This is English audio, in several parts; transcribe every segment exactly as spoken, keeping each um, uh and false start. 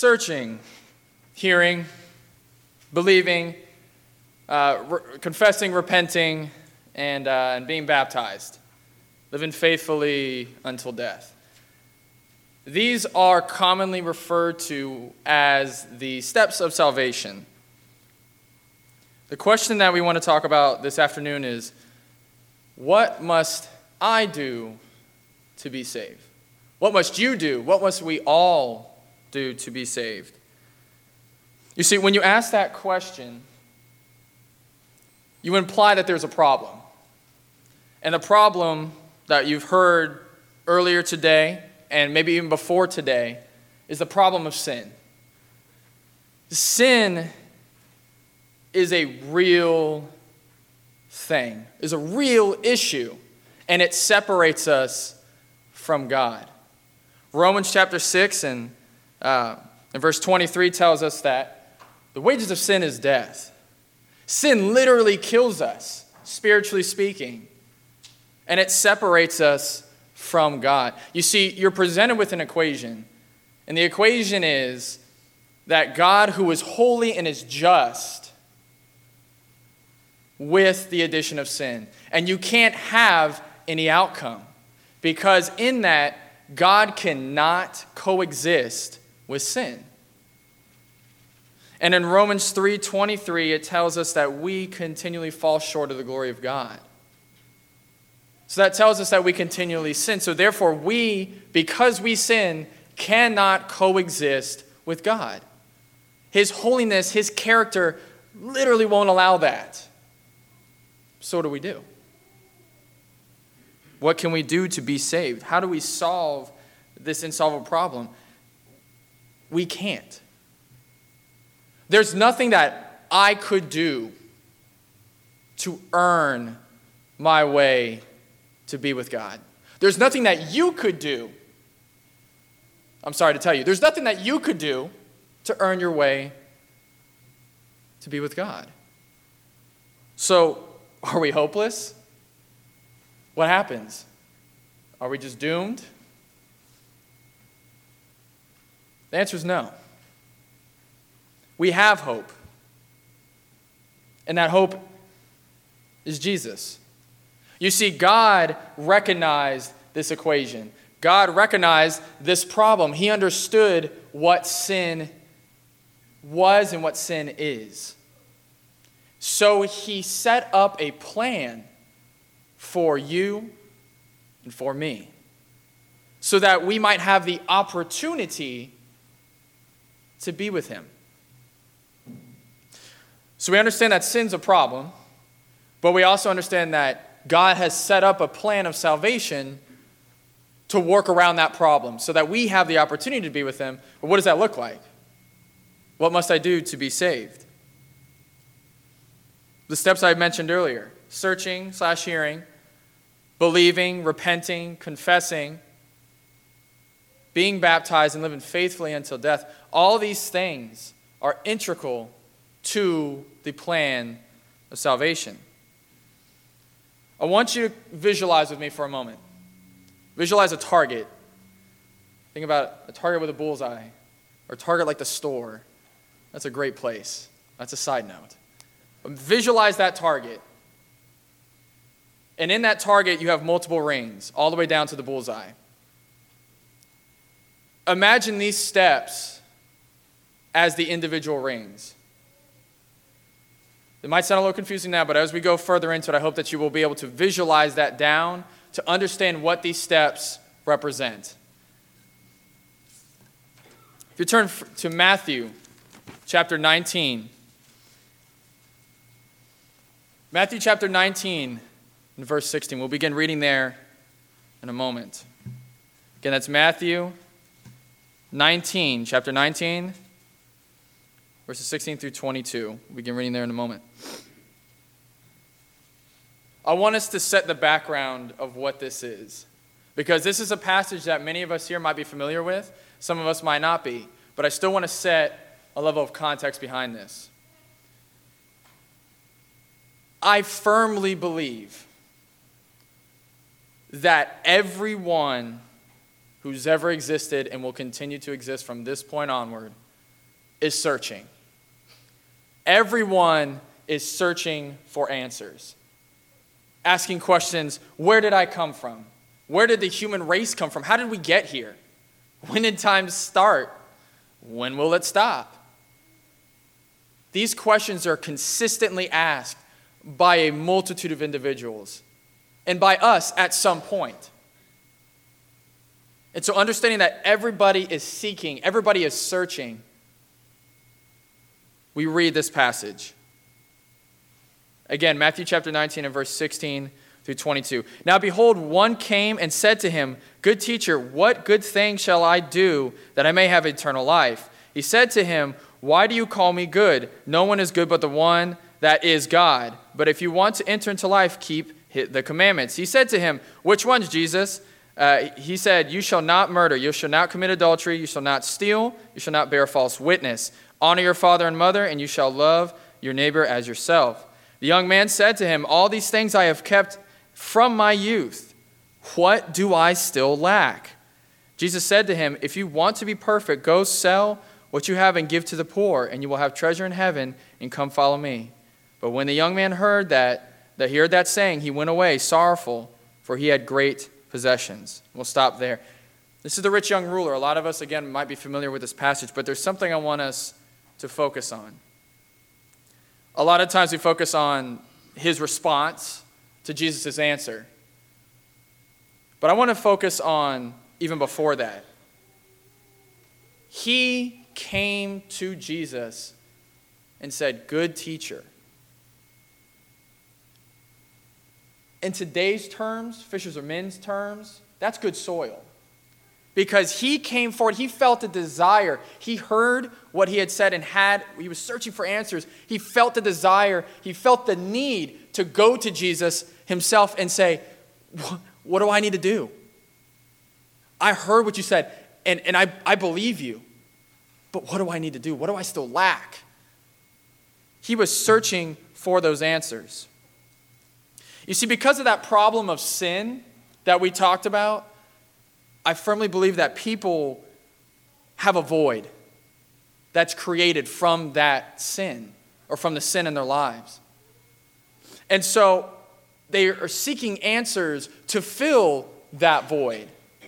searching, hearing, believing, uh, re- confessing, repenting, and, uh, and being baptized, living faithfully until death. These are commonly referred to as the steps of salvation. The question that we want to talk about this afternoon is, what must I do to be saved? What must you do? What must we all do to be saved? You see, when you ask that question, you imply that there's a problem. And the problem that you've heard earlier today, and maybe even before today, is the problem of sin. Sin is a real thing, is a real issue, and it separates us from God. Romans chapter six and, uh, and verse twenty-three tells us that the wages of sin is death. Sin literally kills us, spiritually speaking, and it separates us from God. You see, you're presented with an equation, and the equation is that God, who is holy and is just, with the addition of sin. And you can't have any outcome, because in that, God cannot coexist with sin. And in Romans three twenty-three, it tells us that we continually fall short of the glory of God. So that tells us that we continually sin. So therefore, we, because we sin, cannot coexist with God. His holiness, his character, literally won't allow that. So what do we do? What can we do to be saved? How do we solve this insolvable problem? We can't. There's nothing that I could do to earn my way to be with God. There's nothing that you could do. I'm sorry to tell you, there's nothing that you could do to earn your way to be with God. So, are we hopeless? What happens? Are we just doomed? The answer is no. We have hope. And that hope is Jesus. You see, God recognized this equation. God recognized this problem. He understood what sin was and what sin is. So he set up a plan for you and for me, so that we might have the opportunity to be with him. So we understand that sin's a problem, but we also understand that God has set up a plan of salvation to work around that problem so that we have the opportunity to be with him. But what does that look like? What must I do to be saved? The steps I mentioned earlier: searching slash hearing, believing, repenting, confessing, being baptized, and living faithfully until death. All these things are integral to the plan of salvation. I want you to visualize with me for a moment. Visualize a target. Think about a target with a bullseye, or a target like the store. That's a great place. That's a side note. But visualize that target. And in that target, you have multiple rings, all the way down to the bullseye. Imagine these steps as the individual rings. It might sound a little confusing now, but as we go further into it, I hope that you will be able to visualize that down to understand what these steps represent. If you turn to Matthew chapter nineteen, Matthew chapter nineteen and verse sixteen, we'll begin reading there in a moment. Again, that's Matthew nineteen, chapter nineteen, verses sixteen through twenty-two. We'll begin reading there in a moment. I want us to set the background of what this is, because this is a passage that many of us here might be familiar with. Some of us might not be, but I still want to set a level of context behind this. I firmly believe that everyone who's ever existed and will continue to exist from this point onward is searching. Everyone is searching for answers. Asking questions, where did I come from? Where did the human race come from? How did we get here? When did time start? When will it stop? These questions are consistently asked by a multitude of individuals and by us at some point. And so understanding that everybody is seeking, everybody is searching, we read this passage. Again, Matthew chapter nineteen and verse sixteen through twenty-two. Now behold, one came and said to him, Good teacher, what good thing shall I do that I may have eternal life? He said to him, Why do you call me good? No one is good but the one that is God. But if you want to enter into life, keep the commandments. He said to him, Which ones, Jesus? Uh, he said, You shall not murder, you shall not commit adultery, you shall not steal, you shall not bear false witness. Honor your father and mother, and you shall love your neighbor as yourself. The young man said to him, All these things I have kept from my youth. What do I still lack? Jesus said to him, If you want to be perfect, go sell what you have and give to the poor, and you will have treasure in heaven, and come follow me. But when the young man heard that, that he heard that saying, he went away sorrowful, for he had great possessions. We'll stop there. This is the rich young ruler. A lot of us, again, might be familiar with this passage, but there's something I want us to focus on. A lot of times we focus on his response to Jesus' answer. But I want to focus on even before that. He came to Jesus and said, Good teacher. In today's terms, fishers of men's terms, that's good soil. Because he came forward, he felt a desire. He heard what he had said and had, he was searching for answers. He felt the desire, he felt the need to go to Jesus himself and say, What do I need to do? I heard what you said, and, and I, I believe you. But what do I need to do? What do I still lack? He was searching for those answers. You see, because of that problem of sin that we talked about, I firmly believe that people have a void that's created from that sin or from the sin in their lives. And so they are seeking answers to fill that void.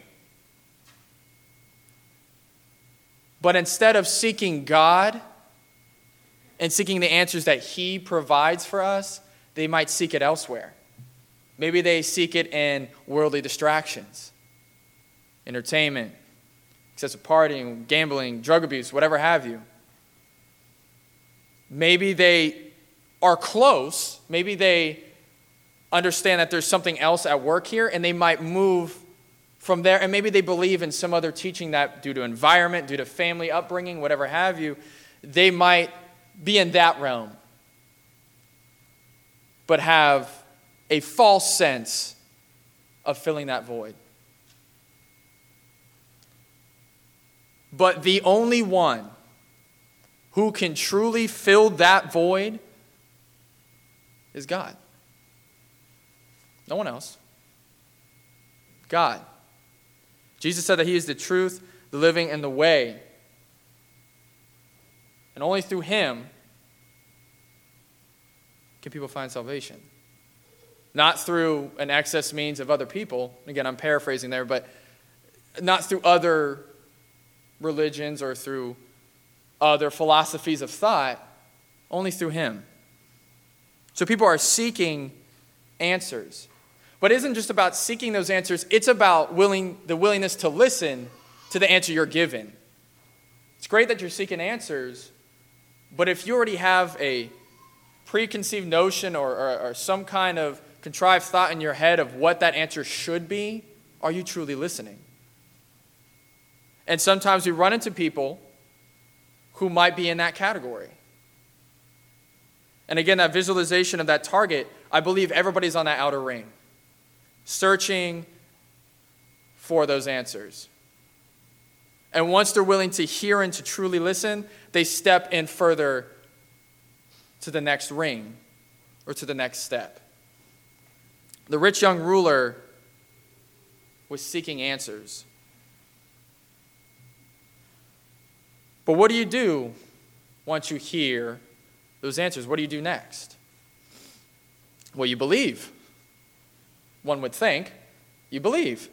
But instead of seeking God and seeking the answers that He provides for us, they might seek it elsewhere. Maybe they seek it in worldly distractions, entertainment, excessive partying, gambling, drug abuse, whatever have you. Maybe they are close. Maybe they understand that there's something else at work here, and they might move from there. And maybe they believe in some other teaching that due to environment, due to family upbringing, whatever have you, they might be in that realm, but have a false sense of filling that void. But the only one who can truly fill that void is God. No one else. God. Jesus said that He is the truth, the living, and the way. And only through Him can people find salvation. Not through an excess means of other people. Again, I'm paraphrasing there, but not through other religions or through other philosophies of thought. Only through Him. So people are seeking answers. But it isn't just about seeking those answers. It's about willing the willingness to listen to the answer you're given. It's great that you're seeking answers, but if you already have a preconceived notion or, or, or some kind of contrived thought in your head of what that answer should be, are you truly listening? And sometimes we run into people who might be in that category. And again, that visualization of that target, I believe everybody's on that outer ring, searching for those answers. And once they're willing to hear and to truly listen, they step in further to the next ring or to the next step. The rich young ruler was seeking answers. But what do you do once you hear those answers, what do you do next? Well, you believe. One would think you believe.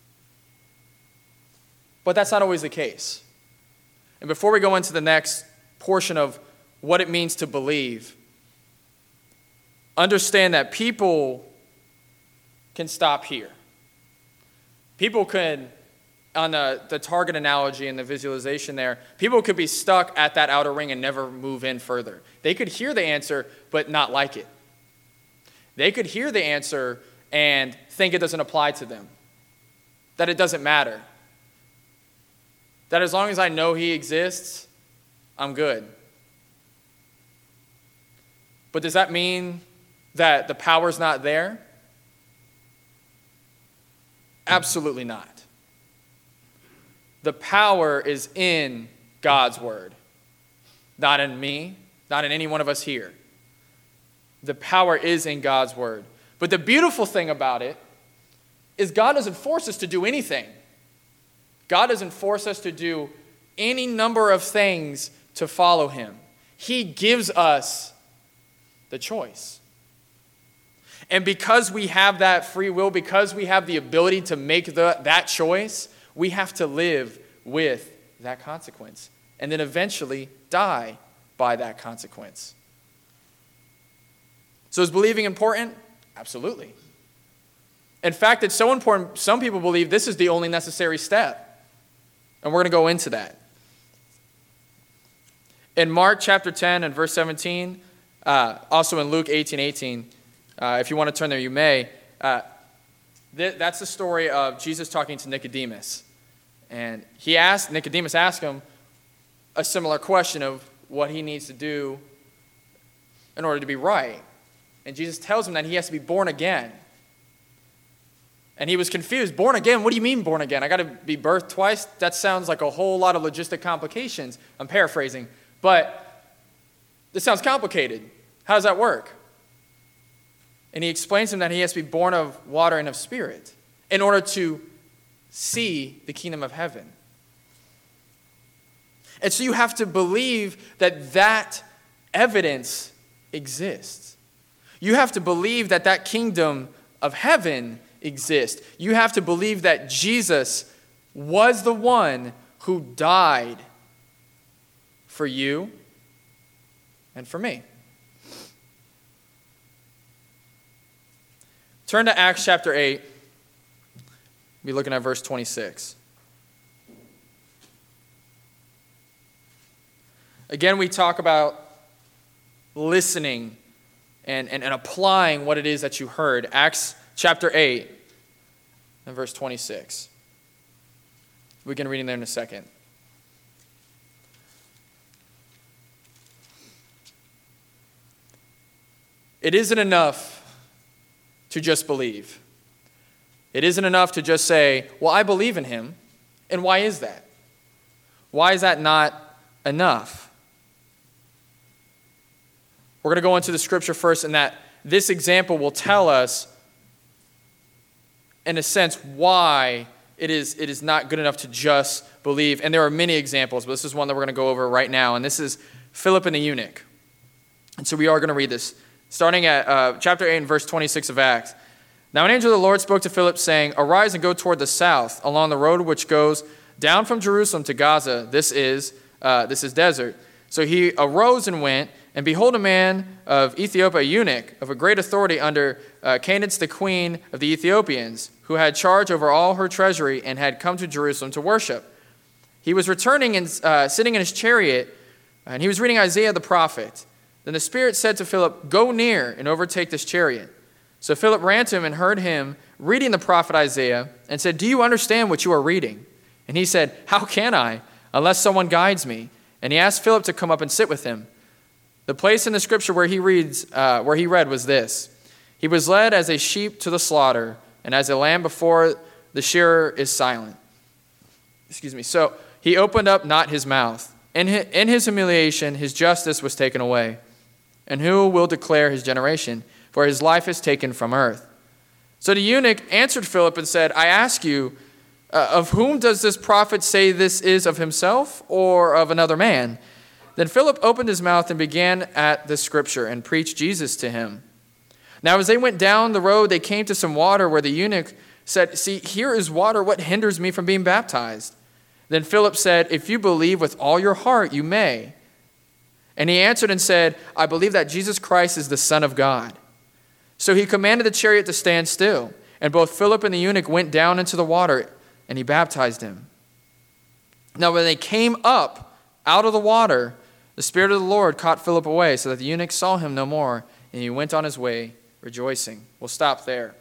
But that's not always the case. And before we go into the next portion of what it means to believe, understand that people can stop here. People can, on the, the target analogy and the visualization there, people could be stuck at that outer ring and never move in further. They could hear the answer, but not like it. They could hear the answer and think it doesn't apply to them, that it doesn't matter, that as long as I know he exists, I'm good. But does that mean that the power's not there? Absolutely not. The power is in God's word, not in me, not in any one of us here. The power is in God's word. But the beautiful thing about it is God doesn't force us to do anything. God doesn't force us to do any number of things to follow him. He gives us the choice. And because we have that free will, because we have the ability to make the, that choice, we have to live with that consequence and then eventually die by that consequence. So is believing important? Absolutely. In fact, it's so important, some people believe this is the only necessary step. And we're going to go into that. In Mark chapter ten and verse seventeen, uh, also in Luke eighteen eighteen, uh, if you want to turn there, you may. Uh, th- that's the story of Jesus talking to Nicodemus. And he asked, Nicodemus asked him a similar question of what he needs to do in order to be right. And Jesus tells him that he has to be born again. And he was confused. Born again? What do you mean born again? I got to be birthed twice? That sounds like a whole lot of logistic complications. I'm paraphrasing. But this sounds complicated. How does that work? And he explains to him that he has to be born of water and of spirit in order to see the kingdom of heaven. And so you have to believe that that evidence exists. You have to believe that that kingdom of heaven exist. You have to believe that Jesus was the one who died for you and for me. Turn to Acts chapter eight. We'll be looking at verse twenty-six. Again, we talk about listening and, and, and applying what it is that you heard. Acts chapter eight and verse twenty-six. We can read in there in a second. It isn't enough to just believe. It isn't enough to just say, well, I believe in him. And why is that? Why is that not enough? We're going to go into the scripture first, and that this example will tell us, in a sense, why it is, it is not good enough to just believe. And there are many examples, but this is one that we're going to go over right now. And this is Philip and the eunuch. And so we are going to read this, starting at uh, chapter eight and verse twenty-six of Acts. Now an angel of the Lord spoke to Philip, saying, Arise and go toward the south, along the road which goes down from Jerusalem to Gaza. This is, uh, this is desert. So he arose and went, and behold, a man of Ethiopia, a eunuch of a great authority under uh, Candace, the queen of the Ethiopians, who had charge over all her treasury and had come to Jerusalem to worship. He was returning and uh, sitting in his chariot, and he was reading Isaiah the prophet. Then the Spirit said to Philip, Go near and overtake this chariot. So Philip ran to him and heard him reading the prophet Isaiah and said, Do you understand what you are reading? And he said, How can I, unless someone guides me? And he asked Philip to come up and sit with him. The place in the scripture where he reads, uh, where he read was this: He was led as a sheep to the slaughter, and as a lamb before the shearer is silent. Excuse me. So he opened up not his mouth. In his, in his humiliation, his justice was taken away. And who will declare his generation? For his life is taken from earth. So the eunuch answered Philip and said, I ask you, uh, of whom does this prophet say this is, of himself or of another man? Then Philip opened his mouth and began at the scripture and preached Jesus to him. Now as they went down the road, they came to some water where the eunuch said, "See, here is water. What hinders me from being baptized?" Then Philip said, "If you believe with all your heart, you may." And he answered and said, "I believe that Jesus Christ is the Son of God." So he commanded the chariot to stand still, and both Philip and the eunuch went down into the water, and he baptized him. Now when they came up out of the water, the Spirit of the Lord caught Philip away, so that the eunuch saw him no more, and he went on his way rejoicing. We'll stop there.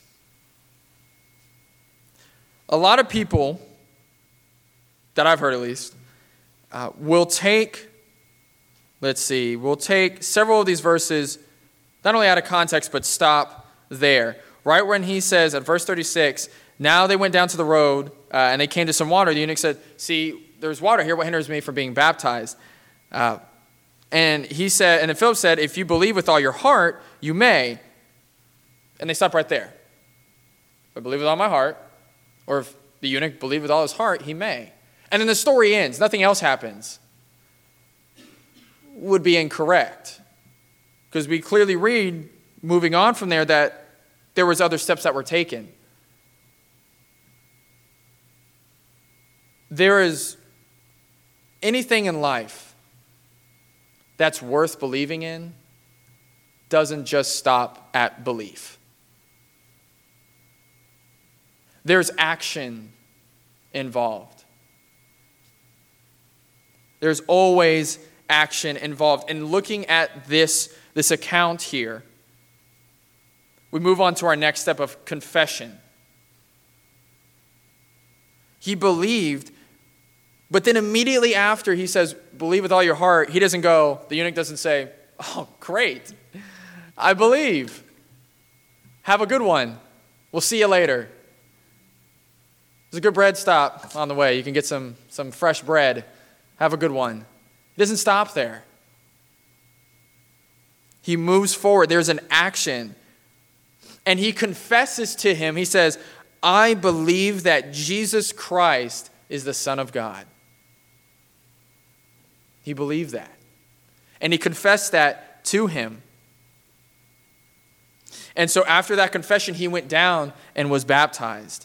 A lot of people, that I've heard at least, uh, will take, let's see, will take several of these verses, not only out of context, but stop there. Right when he says at verse thirty-six, now they went down to the road uh, and they came to some water. The eunuch said, "See, there's water here. What hinders me from being baptized?" Uh, and he said, and then Philip said, "If you believe with all your heart, you may." And they stop right there. If I believe with all my heart, or if the eunuch believed with all his heart, he may. And then the story ends. Nothing else happens. Would be incorrect. Because we clearly read, moving on from there, that there was other steps that were taken. There is anything in life that's worth believing in doesn't just stop at belief. There's action involved. There's always action involved. And looking at this, this account here, we move on to our next step of confession. He believed, but then immediately after he says, "Believe with all your heart," he doesn't go, the eunuch doesn't say, "Oh, great, I believe. Have a good one. We'll see you later. There's a good bread stop on the way. You can get some, some fresh bread. Have a good one." He doesn't stop there. He moves forward. There's an action. And he confesses to him. He says, "I believe that Jesus Christ is the Son of God." He believed that. And he confessed that to him. And so after that confession, he went down and was baptized.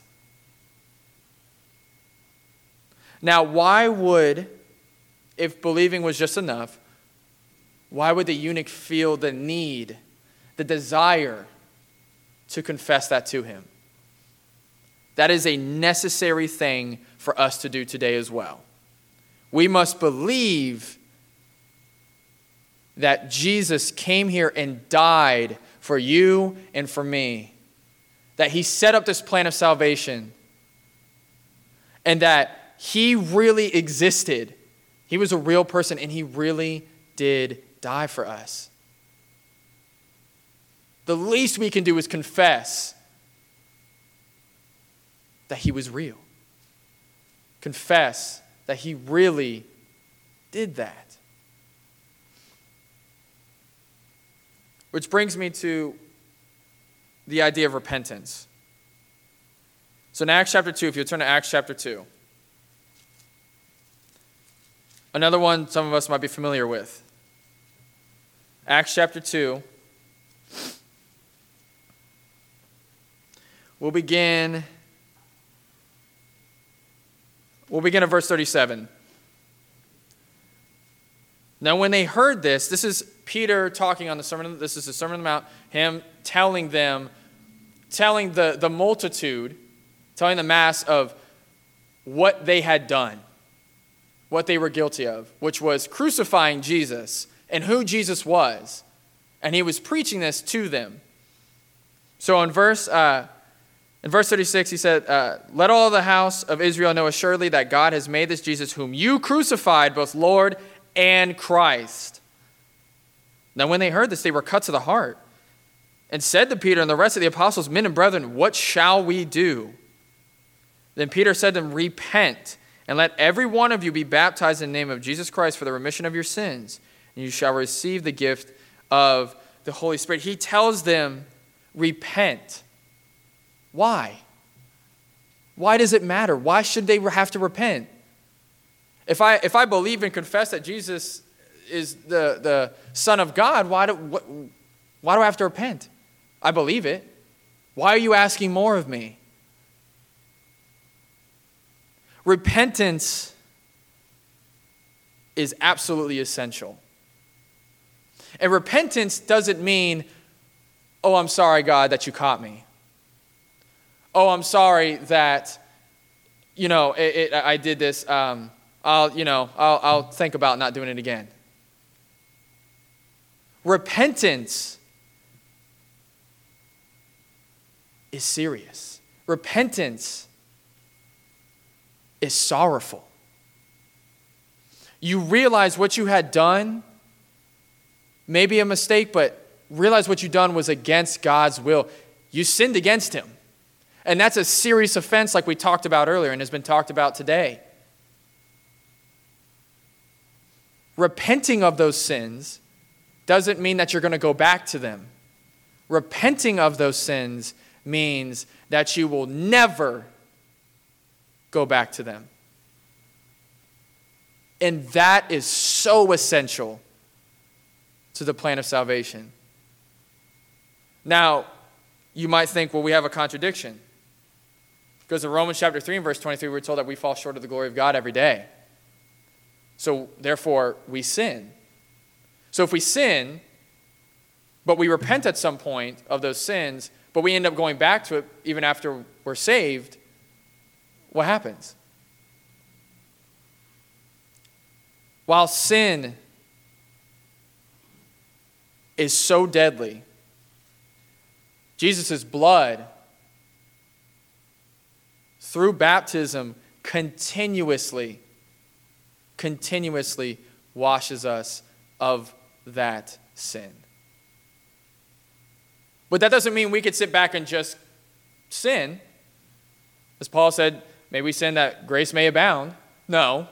Now, why would, if believing was just enough, why would the eunuch feel the need, the desire to confess that to him? That is a necessary thing for us to do today as well. We must believe that Jesus came here and died for you and for me. That he set up this plan of salvation. And that he really existed. He was a real person and he really did die for us. The least we can do is confess that he was real. Confess that he really did that. Which brings me to the idea of repentance. So in Acts chapter two, if you turn to Acts chapter two, another one some of us might be familiar with. Acts chapter two. We'll begin, we'll begin at verse thirty-seven. Now when they heard this, this is Peter talking on the Sermon, this is the Sermon on the Mount, him telling them, telling the, the multitude, telling the mass of what they had done, what they were guilty of, which was crucifying Jesus and who Jesus was. And he was preaching this to them. So in verse uh, in verse thirty-six, he said, uh, "Let all the house of Israel know assuredly that God has made this Jesus whom you crucified, both Lord and Christ." Now when they heard this, they were cut to the heart and said to Peter and the rest of the apostles, "Men and brethren, what shall we do?" Then Peter said to them, "Repent, and let every one of you be baptized in the name of Jesus Christ for the remission of your sins, and you shall receive the gift of the Holy Spirit." He tells them, repent. Why? Why does it matter? Why should they have to repent? If I, if I believe and confess that Jesus is the, the Son of God, why do, what, why do I have to repent? I believe it. Why are you asking more of me? Repentance is absolutely essential. And repentance doesn't mean, oh, I'm sorry, God, that you caught me. Oh, I'm sorry that, you know, it, it, I did this. Um, I'll, you know, I'll, I'll think about not doing it again. Repentance is serious. Repentance is sorrowful. You realize what you had done, maybe a mistake, but realize what you done was against God's will. You sinned against him. And that's a serious offense like we talked about earlier and has been talked about today. Repenting of those sins doesn't mean that you're going to go back to them. Repenting of those sins means that you will never go back to them. And that is so essential to the plan of salvation. Now, you might think, well, we have a contradiction. Because in Romans chapter three and verse twenty-three, we're told that we fall short of the glory of God every day. So, therefore, we sin. So if we sin, but we repent at some point of those sins, but we end up going back to it even after we're saved, what happens? While sin is so deadly, Jesus' blood through baptism continuously, continuously washes us of that sin. But that doesn't mean we could sit back and just sin. As Paul said, may we sin that grace may abound. No.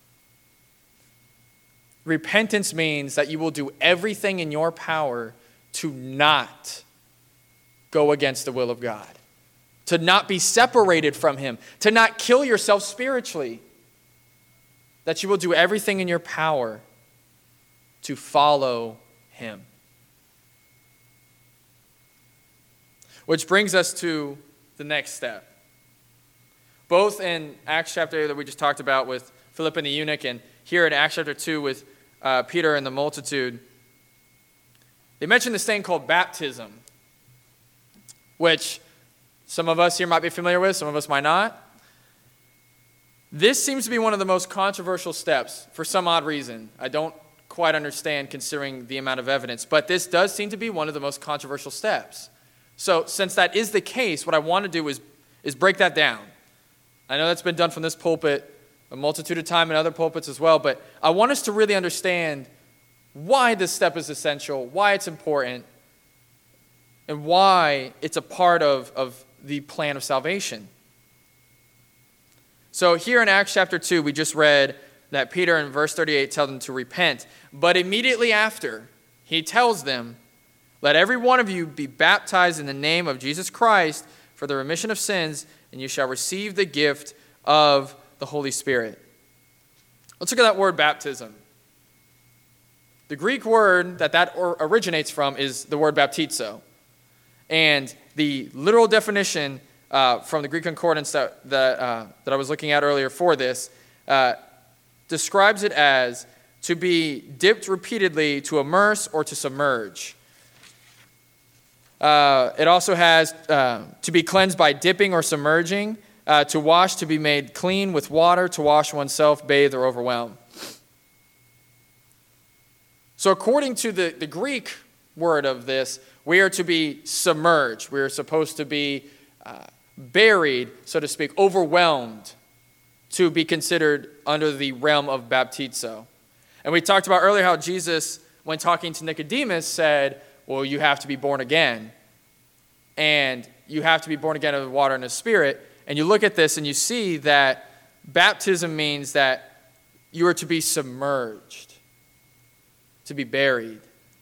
Repentance means that you will do everything in your power to not go against the will of God, to not be separated from him, to not kill yourself spiritually, that you will do everything in your power to follow him. Which brings us to the next step. Both in Acts chapter eight that we just talked about with Philip and the eunuch, and here in Acts chapter two with uh, Peter and the multitude, they mention this thing called baptism, which some of us here might be familiar with, some of us might not. This seems to be one of the most controversial steps for some odd reason. I don't quite understand considering the amount of evidence, but this does seem to be one of the most controversial steps. So since that is the case, what I want to do is, is break that down. I know that's been done from this pulpit a multitude of times in other pulpits as well, but I want us to really understand why this step is essential, why it's important, and why it's a part of, of the plan of salvation. So here in Acts chapter two, we just read that Peter in verse thirty-eight tells them to repent. But immediately after, he tells them, let every one of you be baptized in the name of Jesus Christ for the remission of sins, and you shall receive the gift of the Holy Spirit. Let's look at that word baptism. The Greek word that that originates from is the word baptizo. And the literal definition uh, from the Greek concordance that, that, uh, that I was looking at earlier for this uh, describes it as to be dipped repeatedly, to immerse, or to submerge. Uh, it also has uh, to be cleansed by dipping or submerging, uh, to wash, to be made clean with water, to wash oneself, bathe, or overwhelm. So according to the, the Greek word of this, we are to be submerged. We are supposed to be uh, buried, so to speak, overwhelmed, to be considered under the realm of baptizo. And we talked about earlier how Jesus, when talking to Nicodemus, said, well, you have to be born again. And you have to be born again of the water and the Spirit. And you look at this and you see that baptism means that you are to be submerged, to be buried,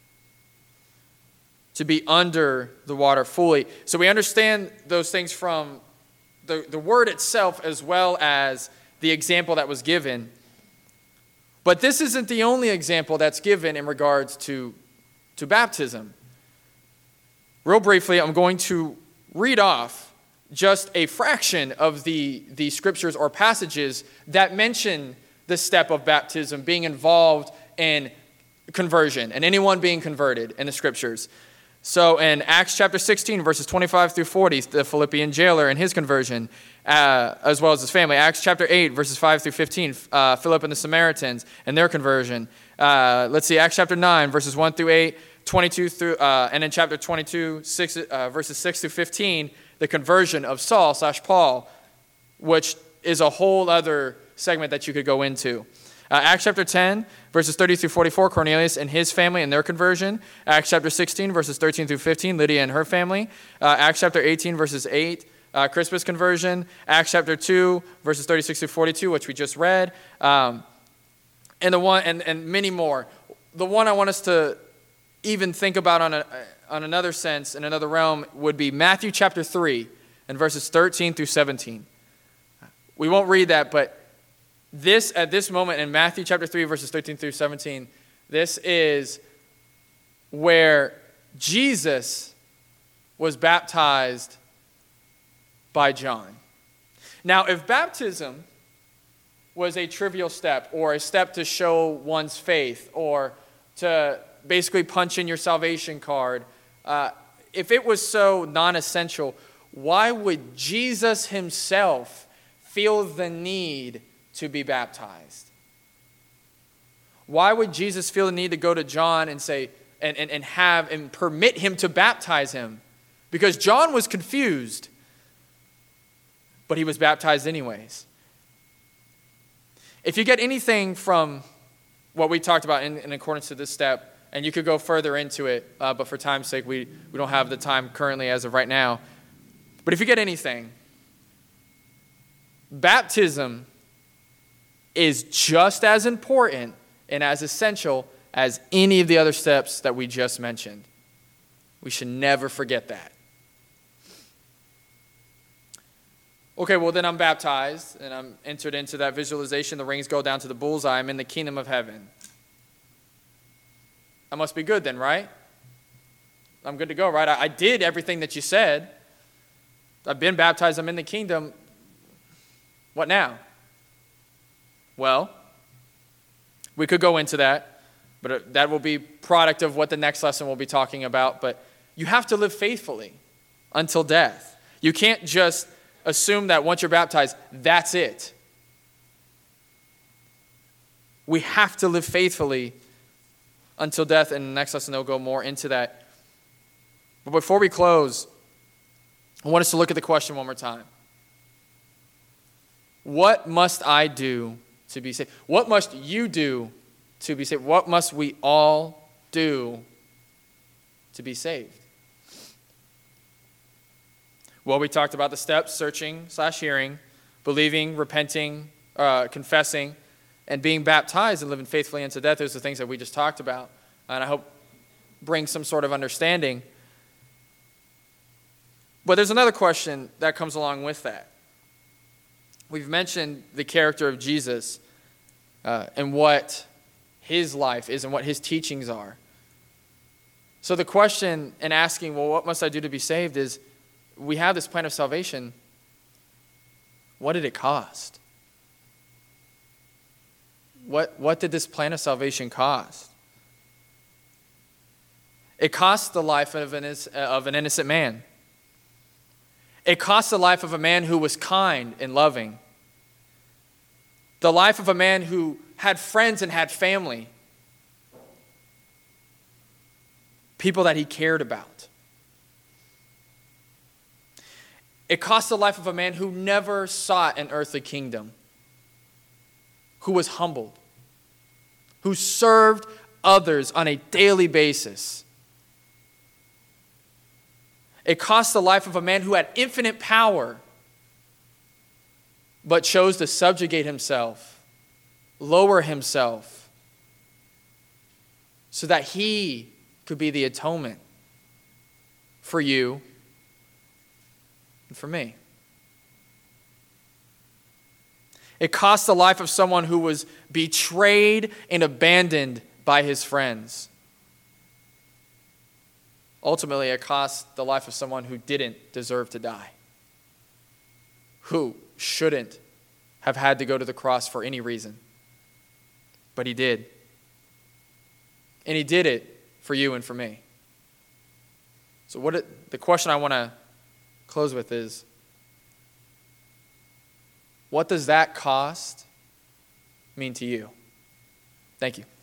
to be under the water fully. So we understand those things from the, the word itself as well as the example that was given. But this isn't the only example that's given in regards to, to baptism. Real briefly, I'm going to read off just a fraction of the, the scriptures or passages that mention the step of baptism being involved in conversion and anyone being converted in the scriptures. So in Acts chapter sixteen, verses twenty-five through forty, the Philippian jailer and his conversion, uh, as well as his family. Acts chapter eight, verses five through fifteen, uh, Philip and the Samaritans and their conversion. Uh, let's see, Acts chapter nine, verses one through eight, twenty-two through, uh, and in chapter twenty-two, six, uh, verses six through fifteen, the conversion of Saul slash Paul, which is a whole other segment that you could go into. Uh, Acts chapter ten, verses thirty through forty-four, Cornelius and his family and their conversion. Acts chapter sixteen, verses thirteen through fifteen, Lydia and her family. Uh, Acts chapter eighteen, verses eight, uh, Crispus conversion. Acts chapter two, verses thirty-six through forty-two, which we just read. Um, and the one and, and many more. The one I want us to even think about on a on another sense, in another realm, would be Matthew chapter three and verses thirteen through seventeen. We won't read that, but This, at this moment in Matthew chapter three, verses thirteen through seventeen, this is where Jesus was baptized by John. Now, if baptism was a trivial step or a step to show one's faith or to basically punch in your salvation card, uh, if it was so non-essential, why would Jesus himself feel the need to be baptized? Why would Jesus feel the need to go to John and say and, and, and have and permit him to baptize him? Because John was confused, but he was baptized anyways. If you get anything from what we talked about in, in accordance to this step, and you could go further into it, uh, but for time's sake, we, we don't have the time currently as of right now. But if you get anything, baptism is just as important and as essential as any of the other steps that we just mentioned. We should never forget that. Okay, well then I'm baptized and I'm entered into that visualization. The rings go down to the bullseye. I'm in the kingdom of heaven. I must be good then, right? I'm good to go, right? I, I did everything that you said. I've been baptized. I'm in the kingdom. What now? Well, we could go into that, but that will be product of what the next lesson will be talking about. But you have to live faithfully until death. You can't just assume that once you're baptized, that's it. We have to live faithfully until death, and the next lesson they'll go more into that. But before we close, I want us to look at the question one more time. What must I do to be saved? What must you do to be saved? What must we all do to be saved? Well, we talked about the steps: searching slash hearing, believing, repenting, uh, confessing, and being baptized and living faithfully unto death. Those are the things that we just talked about, and I hope bring some sort of understanding. But there's another question that comes along with that. We've mentioned the character of Jesus uh, and what his life is and what his teachings are. So the question in asking, well, what must I do to be saved, is we have this plan of salvation. What did it cost? What, what did this plan of salvation cost? It cost the life of an, of an innocent man. It cost the life of a man who was kind and loving. The life of a man who had friends and had family. People that he cared about. It cost the life of a man who never sought an earthly kingdom. Who was humbled. Who served others on a daily basis. It cost the life of a man who had infinite power, but chose to subjugate himself, lower himself, so that he could be the atonement for you and for me. It cost the life of someone who was betrayed and abandoned by his friends. Ultimately, it cost the life of someone who didn't deserve to die, who shouldn't have had to go to the cross for any reason. But he did. And he did it for you and for me. So what it, the question I want to close with is, what does that cost mean to you? Thank you.